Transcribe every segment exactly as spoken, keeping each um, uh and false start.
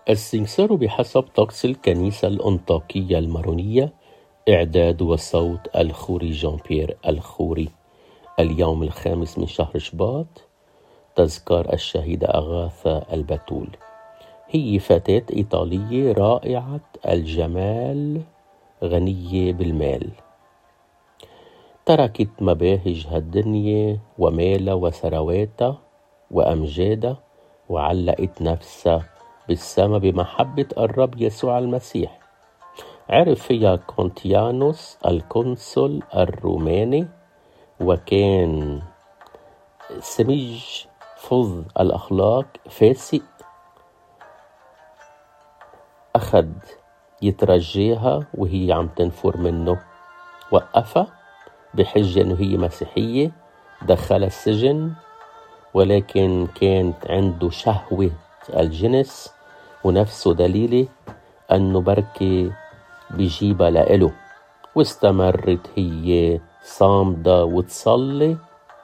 السمسار بحسب طقس الكنيسة الأنطاكية المارونية. إعداد وصوت الخوري جان بيير الخوري. اليوم الخامس من شهر شباط. تذكار الشهيدة أغاثا البتول. هي فتاة إيطالية رائعة الجمال غنية بالمال. تركت مباهج هالدنيا ومالها وثرواتها وأمجادها، وعلقت نفسها بالسما بمحبة الرب يسوع المسيح. عرف فيها كونتيانوس القنصل الروماني، وكان سمج فظ الأخلاق فاسق. أخذ يترجيها وهي عم تنفر منه، وقفها بحجة أنه هي مسيحية، دخل السجن، ولكن كانت عنده شهوة الجنس ونفسه دليلة أنه بركي بيجيبها لإله. واستمرت هي صامدة وتصلي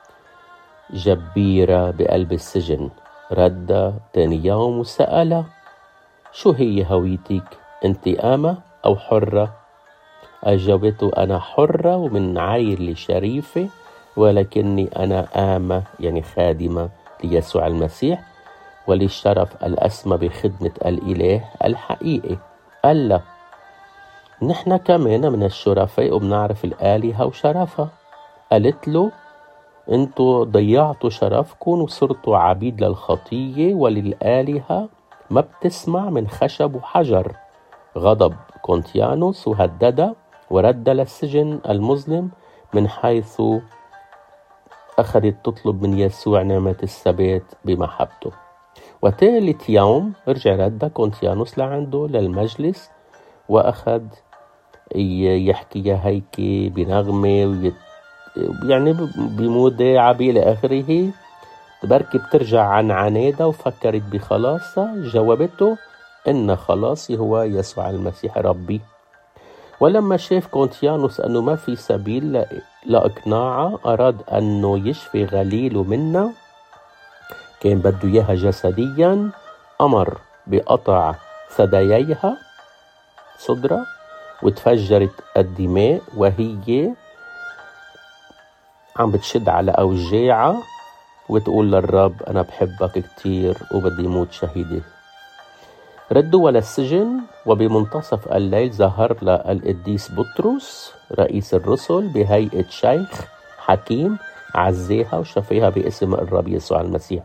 جبيرة بقلب السجن. ردها تاني يوم وسألها: شو هي هويتك؟ انت آمة أو حرة؟ أجابته: أنا حرة ومن عائلة شريفة، ولكني أنا آمة يعني خادمة ليسوع المسيح، وللشرف الأسمى بخدمة الإله الحقيقي. قال له: نحن كمان من الشرفاء وبنعرف الآلهة وشرفها. قالت له: انتوا ضيعتوا شرفكم وصرتوا عبيد للخطية وللآلهة، ما بتسمع من خشب وحجر. غضب كونتيانوس وهددها ورد للسجن المظلم، من حيث أخذت تطلب من يسوع نعمة الثبات بمحبته. وثالث يوم رجع رد كونتيانوس لعنده للمجلس، وأخذ يحكي هيك بنغمة ويت يعني بمودعة إلى آخره. بركي بترجع عن عنادة وفكرت بخلاصها. جاوبته: إن خلاصي هو يسوع المسيح ربي. ولما شاف كونتيانوس أنه ما في سبيل لإقناعها، أراد أنه يشفي غليله منا، كان بده إياها جسديا. أمر بقطع ثدييها صدرة، وتفجرت الدماء وهي عم بتشد على أوجاعها وتقول للرب: أنا بحبك كتير وبدي موت شهيدة. ردوا للسجن، وبمنتصف الليل ظهر لها القديس بطرس رئيس الرسل بهيئة شيخ حكيم، عزيها وشفيها باسم الرب يسوع المسيح.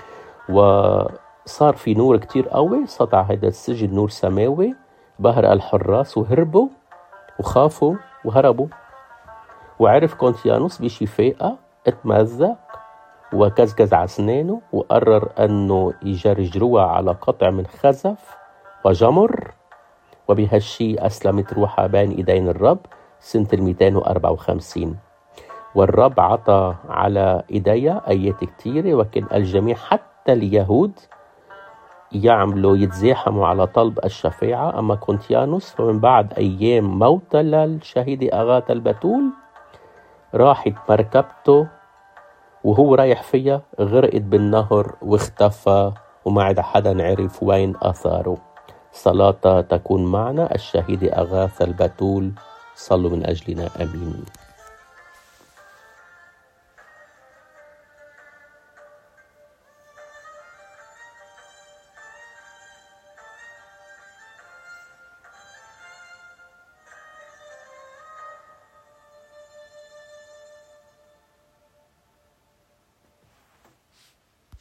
وصار في نور كتير قوي، سطع هذا السجن نور سماوي. بهر الحراس وهربوا وخافوا وهربوا. وعرف كونتيانوس بشفائها، اتمزق وكزكز على أسنانه، وقرر أنه يجرجروها على قطع من خزف وجمر. وبهالشي أسلمت روحها بين إيدين الرب سنة المئتين وأربعة وخمسين. والرب عطى على إيديها آيات كتيرة، وكان الجميع حتى اليهود يعملوا يتزاحموا على طلب الشفاعة. أما كونتيانوس فمن بعد أيام موت للشهيدة أغاثا البتول، راحت مركبته وهو رايح فيها غرقت بالنهر واختفى، وما عاد حدا عرف وين أثاره. صلاة تكون معنا الشهيدة أغاثا البتول. صلوا من أجلنا. آمين.